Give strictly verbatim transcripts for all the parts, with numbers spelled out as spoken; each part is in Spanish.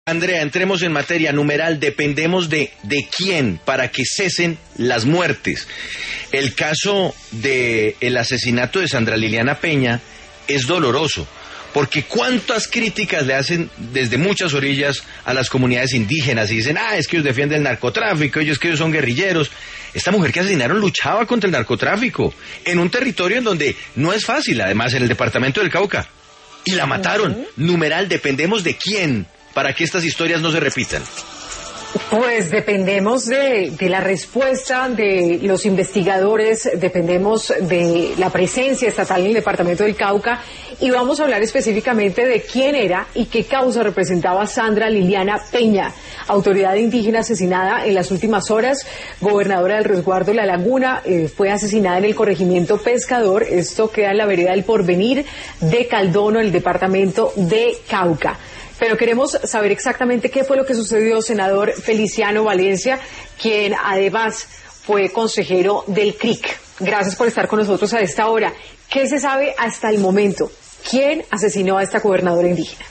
Andrea, entremos en materia. Numeral, dependemos de, de quién para que cesen las muertes. El caso del asesinato de Sandra Liliana Peña es doloroso, porque cuántas críticas le hacen desde muchas orillas a las comunidades indígenas y dicen, ah, es que ellos defienden el narcotráfico, ellos que ellos son guerrilleros. Esta mujer que asesinaron luchaba contra el narcotráfico en un territorio en donde no es fácil, además en el departamento del Cauca, y la mataron. Uh-huh. Numeral, dependemos de quién para que estas historias no se repitan. Pues dependemos de, de la respuesta de los investigadores, dependemos de la presencia estatal en el departamento del Cauca, y vamos a hablar específicamente de quién era y qué causa representaba Sandra Liliana Peña, autoridad indígena asesinada en las últimas horas, gobernadora del resguardo La Laguna, eh, fue asesinada en el corregimiento Pescador. Esto queda en la vereda del Porvenir de Caldono, en el departamento de Cauca. Pero queremos saber exactamente qué fue lo que sucedió, senador Feliciano Valencia, quien además fue consejero del C R I C. Gracias por estar con nosotros a esta hora. ¿Qué se sabe hasta el momento? ¿Quién asesinó a esta gobernadora indígena?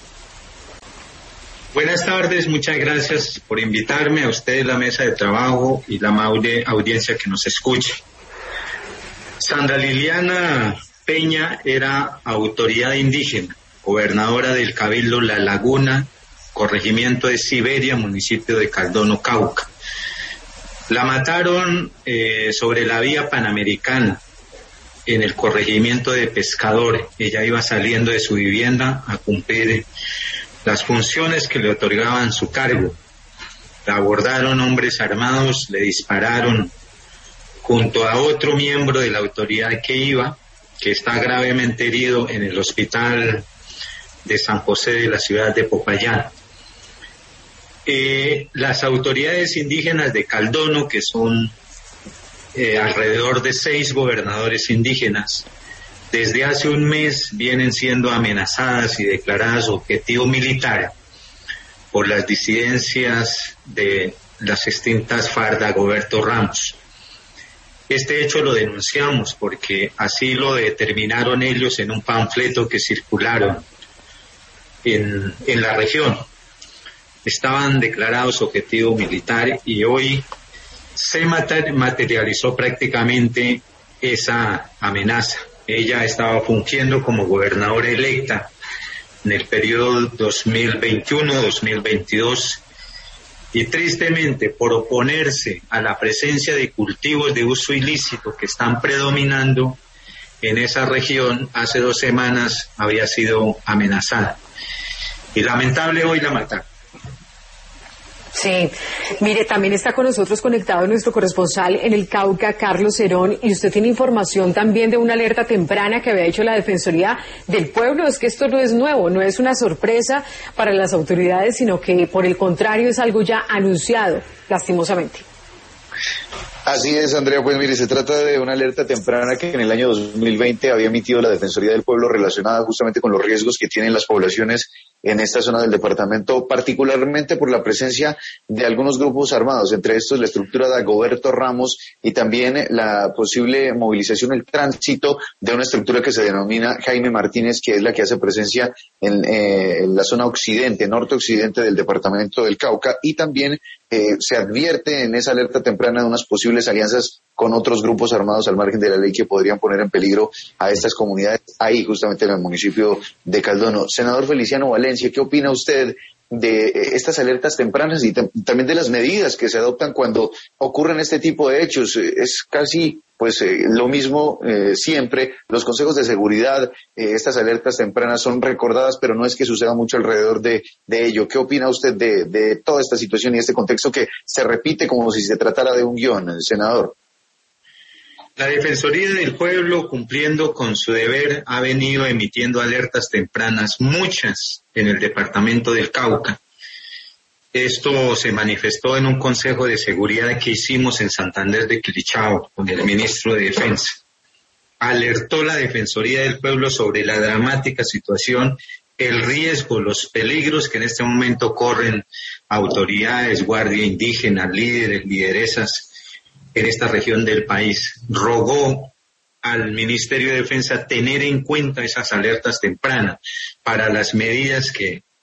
Buenas tardes, muchas gracias por invitarme, a ustedes, la mesa de trabajo y la amable audiencia que nos escuche. Sandra Liliana Peña era autoridad indígena, gobernadora del Cabildo La Laguna, corregimiento de Siberia, municipio de Caldono, Cauca. La mataron eh, sobre la vía Panamericana, en el corregimiento de Pescador. Ella iba saliendo de su vivienda a cumplir las funciones que le otorgaban su cargo. La abordaron hombres armados, le dispararon junto a otro miembro de la autoridad que iba, que está gravemente herido en el hospital de San José de la ciudad de Popayán. Eh, las autoridades indígenas de Caldono, que son eh, alrededor de seis gobernadores indígenas, desde hace un mes vienen siendo amenazadas y declaradas objetivo militar por las disidencias de las extintas FARC de Dagoberto Ramos. Este hecho lo denunciamos porque así lo determinaron ellos en un panfleto que circularon En, en la región. Estaban declarados objetivo militar y hoy se materializó prácticamente esa amenaza. Ella estaba fungiendo como gobernadora electa en el periodo dos mil veintiuno dos mil veintidós y tristemente, por oponerse a la presencia de cultivos de uso ilícito que están predominando en esa región, hace dos semanas había sido amenazada. Y lamentable, hoy la mataron. Sí, mire, también está con nosotros conectado nuestro corresponsal en el Cauca, Carlos Herón, y usted tiene información también de una alerta temprana que había hecho la Defensoría del Pueblo. Es que esto no es nuevo, no es una sorpresa para las autoridades, sino que por el contrario es algo ya anunciado, lastimosamente. Así es, Andrea, pues mire, se trata de una alerta temprana que en el año dos mil veinte había emitido la Defensoría del Pueblo relacionada justamente con los riesgos que tienen las poblaciones en esta zona del departamento, particularmente por la presencia de algunos grupos armados, entre estos la estructura de Dagoberto Ramos y también la posible movilización, el tránsito de una estructura que se denomina Jaime Martínez, que es la que hace presencia en, eh, en la zona occidente, norte-occidente del departamento del Cauca, y también eh, se advierte en esa alerta temprana de unas posibles alianzas con otros grupos armados al margen de la ley que podrían poner en peligro a estas comunidades ahí justamente en el municipio de Caldono. Senador Feliciano Valencia, ¿qué opina usted de estas alertas tempranas y tam- también de las medidas que se adoptan cuando ocurren este tipo de hechos? Es casi pues eh, lo mismo eh, siempre, los consejos de seguridad, eh, estas alertas tempranas son recordadas, pero no es que suceda mucho alrededor de, de ello. ¿Qué opina usted de, de toda esta situación y este contexto que se repite como si se tratara de un guión, senador? La Defensoría del Pueblo, cumpliendo con su deber, ha venido emitiendo alertas tempranas, muchas en el departamento del Cauca. Esto se manifestó en un consejo de seguridad que hicimos en Santander de Quilichao con el ministro de Defensa. Alertó la Defensoría del Pueblo sobre la dramática situación, el riesgo, los peligros que en este momento corren autoridades, guardia indígena, líderes, lideresas en esta región del país. Rogó al Ministerio de Defensa tener en cuenta esas alertas tempranas para las medidas que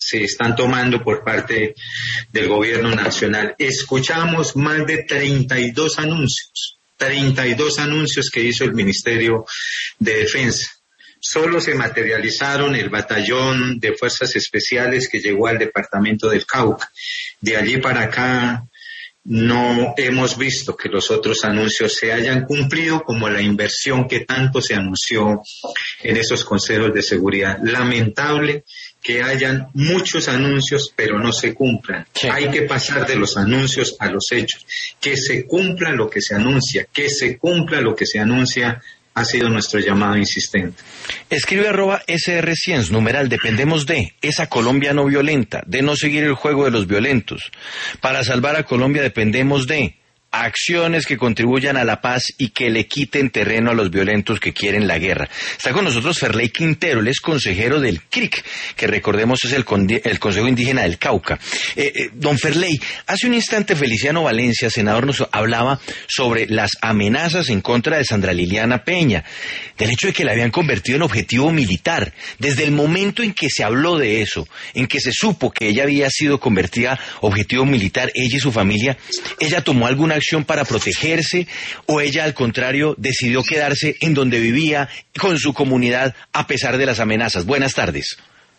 se están tomando por parte del gobierno nacional. Escuchamos más de treinta y dos anuncios, treinta y dos anuncios que hizo el Ministerio de Defensa. Solo se materializaron el batallón de fuerzas especiales que llegó al departamento del Cauca. De allí para acá no hemos visto que los otros anuncios se hayan cumplido, como la inversión que tanto se anunció en esos consejos de seguridad. Lamentable que hayan muchos anuncios pero no se cumplan. Sí. Hay que pasar de los anuncios a los hechos. Que se cumpla lo que se anuncia, que se cumpla lo que se anuncia. Ha sido nuestro llamado insistente. Escribe arroba S R cien, numeral, dependemos de esa Colombia no violenta, de no seguir el juego de los violentos. Para salvar a Colombia dependemos de acciones que contribuyan a la paz y que le quiten terreno a los violentos que quieren la guerra. Está con nosotros Ferley Quintero, él es consejero del C R I C, que recordemos es el, el Consejo Indígena del Cauca. Eh, eh, don Ferley, hace un instante Feliciano Valencia, senador, nos hablaba sobre las amenazas en contra de Sandra Liliana Peña, del hecho de que la habían convertido en objetivo militar. Desde el momento en que se habló de eso, en que se supo que ella había sido convertida objetivo militar, ella y su familia, ¿ella tomó alguna acción para protegerse o ella al contrario decidió quedarse en donde vivía con su comunidad a pesar de las amenazas? Buenas tardes.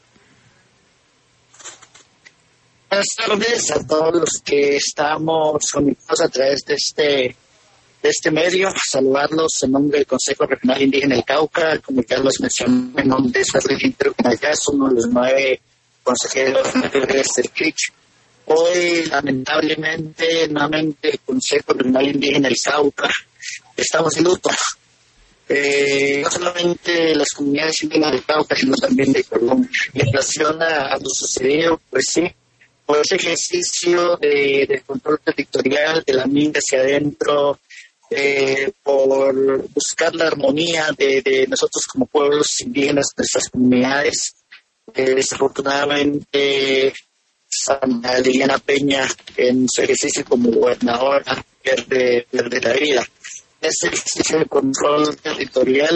Buenas tardes a todos los que estamos conectados a través de este de este medio. Saludarlos en nombre del Consejo Regional Indígena del Cauca, como ya los mencioné, en nombre de Ferley Quintero, que ya es uno de los nueve consejeros del C R I C. Hoy, lamentablemente, nuevamente el Consejo Regional Indígena del Cauca estamos en luto. Eh, no solamente las comunidades indígenas del Cauca, sino también de Colombia. En relación a, a lo sucedido, pues sí, por ese ejercicio de, de control territorial de la minga hacia adentro, eh, por buscar la armonía de, de nosotros como pueblos indígenas, de nuestras comunidades, eh, desafortunadamente Sandra Liliana Peña, en su ejercicio como gobernadora, pierde, pierde la vida. Ese ejercicio de control territorial.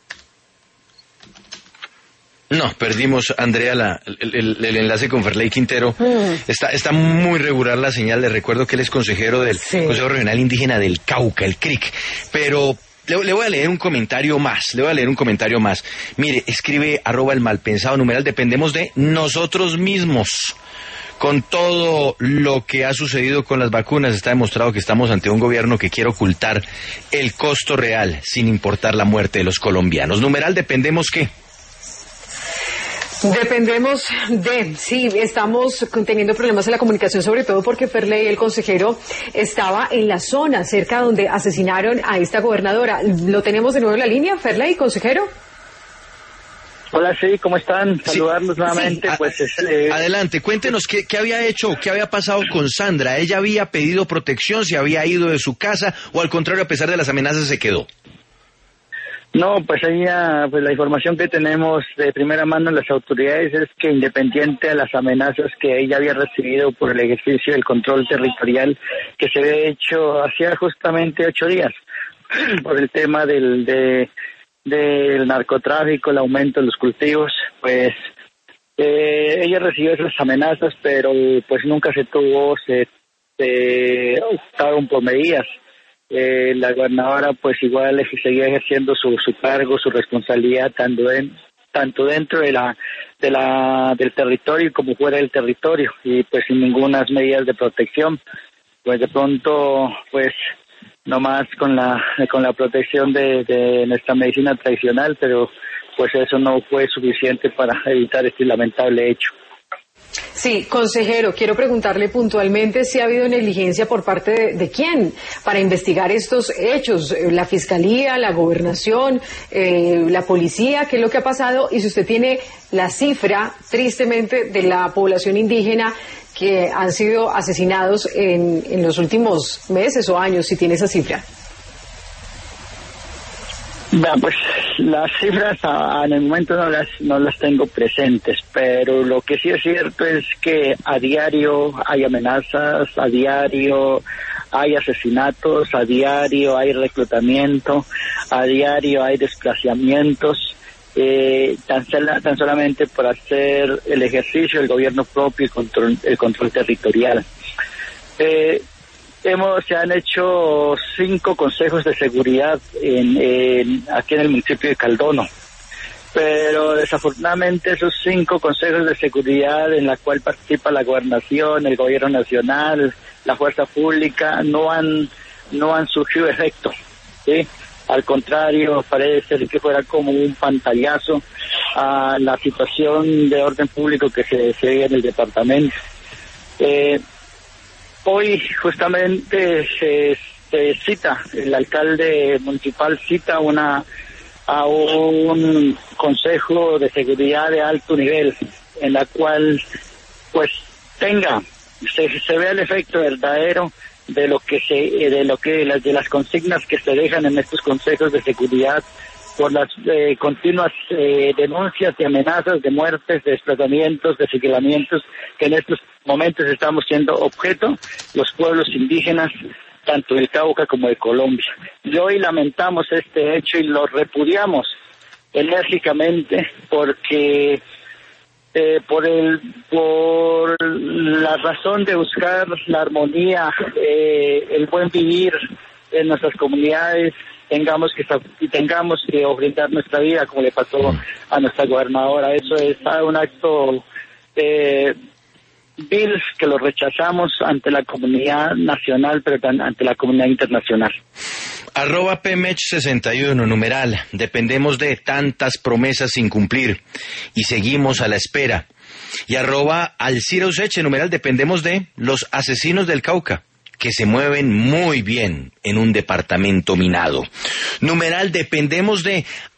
No, perdimos, Andrea, la, el, el, el enlace con Ferley Quintero. Mm. Está, está muy regular la señal. Le recuerdo que él es consejero del sí. Consejo Regional Indígena del Cauca, el C R I C. Pero le, le voy a leer un comentario más, le voy a leer un comentario más. Mire, escribe arroba el malpensado, numeral, dependemos de nosotros mismos. Con todo lo que ha sucedido con las vacunas, está demostrado que estamos ante un gobierno que quiere ocultar el costo real, sin importar la muerte de los colombianos. Numeral, ¿dependemos qué? Dependemos de, sí, estamos teniendo problemas en la comunicación, sobre todo porque Ferley, el consejero, estaba en la zona cerca donde asesinaron a esta gobernadora. ¿Lo tenemos de nuevo en la línea, Ferley, consejero? Hola, sí, ¿cómo están? Saludarlos sí, nuevamente. Sí. Pues, este... Adelante, cuéntenos qué, qué había hecho, qué había pasado con Sandra. ¿Ella había pedido protección, se había ido de su casa o al contrario, a pesar de las amenazas, se quedó? No, pues ella, pues la información que tenemos de primera mano en las autoridades es que independiente de las amenazas que ella había recibido por el ejercicio del control territorial que se había hecho hacía justamente ocho días por el tema del de del narcotráfico, el aumento de los cultivos, pues eh, ella recibió esas amenazas, pero pues nunca se tuvo, se, se optaron por medidas. Eh, la gobernadora pues igual seguía ejerciendo su, su cargo, su responsabilidad tanto, en, tanto dentro de la, de la del territorio como fuera del territorio y pues sin ninguna medidas de protección. Pues de pronto pues nomás con la con la protección de, de nuestra medicina tradicional, pero pues eso no fue suficiente para evitar este lamentable hecho. Sí, consejero, quiero preguntarle puntualmente si ha habido negligencia por parte de, de quién para investigar estos hechos, la Fiscalía, la Gobernación, eh, la Policía, qué es lo que ha pasado y si usted tiene la cifra, tristemente, de la población indígena que han sido asesinados en, en los últimos meses o años, si tiene esa cifra. Bueno, pues las cifras a, en el momento no las no las tengo presentes, pero lo que sí es cierto es que a diario hay amenazas, a diario hay asesinatos, a diario hay reclutamiento, a diario hay desplazamientos eh, tan, tan solamente por hacer el ejercicio del gobierno propio y control, el control territorial. Eh, hemos, se han hecho cinco consejos de seguridad en, en, aquí en el municipio de Caldono, pero desafortunadamente esos cinco consejos de seguridad en la cual participa la gobernación, el gobierno nacional, la fuerza pública, no han no han surgido efecto, ¿sí? Al contrario, parece que fuera como un pantallazo a la situación de orden público que se, se ve en el departamento. Eh, hoy justamente se, se cita, el alcalde municipal cita una a un consejo de seguridad de alto nivel, en la cual pues tenga, se, se vea el efecto verdadero de lo que se, de lo que las de las consignas que se dejan en estos consejos de seguridad por las eh, continuas eh, denuncias y amenazas de muertes, de desplazamientos, de señalamientos que en estos momentos estamos siendo objeto los pueblos indígenas tanto del Cauca como de Colombia. Y hoy lamentamos este hecho y lo repudiamos enérgicamente porque eh, por el por la razón de buscar la armonía, eh, el buen vivir en nuestras comunidades, tengamos que y tengamos que brindar nuestra vida como le pasó a nuestra gobernadora. Eso es un acto eh, vil que lo rechazamos ante la comunidad nacional, pero también ante la comunidad internacional. Arroba P M E C sesenta y uno, numeral, dependemos de tantas promesas sin cumplir y seguimos a la espera. Y arroba Alcira Useche, numeral, dependemos de los asesinos del Cauca, que se mueven muy bien en un departamento minado. Numeral, dependemos de